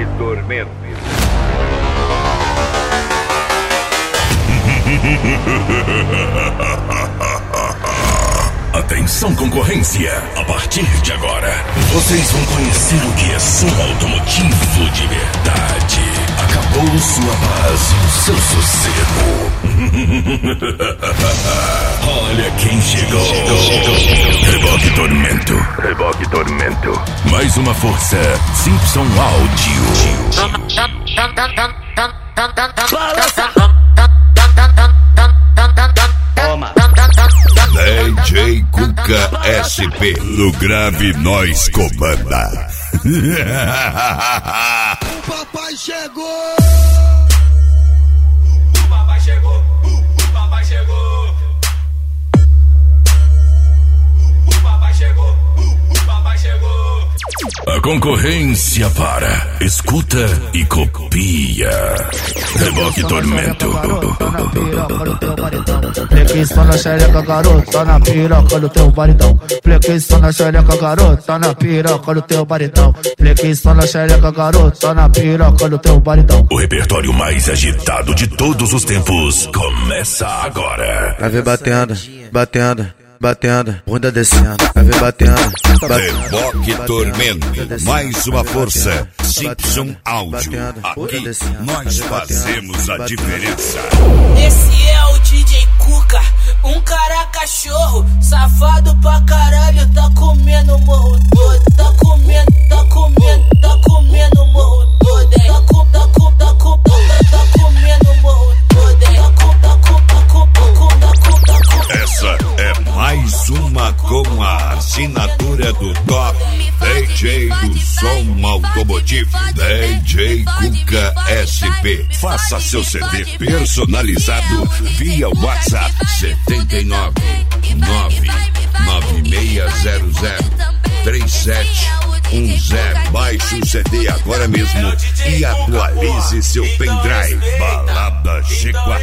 Tormento. Atenção, concorrência! A partir de agora, vocês vão conhecer o que é som automotivo de verdade. Acabou sua paz e o seu sossego. Olha quem chegou. Reboque Tormento. Mais uma força Simpson Áudio. DJ Cuca SP. No grave nós comanda. O papai chegou. O papai chegou. O papai chegou. O papai chegou. O papai chegou. A concorrência para, escuta e copia. Reboque Tormento. Flexiona na xereca, garota, na piroca do teu baridão. Flexiona na xereca, garota, na piroca do teu baridão. Flexiona na xereca, garota, na piroca do teu baridão. O repertório mais agitado de todos os tempos começa agora. Vai ver batendo, bunda descendo. Vai ver batendo. Reboque Tormento. Mais uma força Simpson Áudio. Aqui nós fazemos a diferença. Esse é o DJ Cuca, um cara cachorro, safado pra caralho, tá comendo morro todo, tá comendo morro todo, tá comendo morro todo, Essa é mais uma com a assinatura do top DJ do som automotivo, DJ Cuca SP. Faça seu CD personalizado via WhatsApp 79 99600 3710. Baixe o CD agora mesmo e atualize seu pendrive. Balada G4.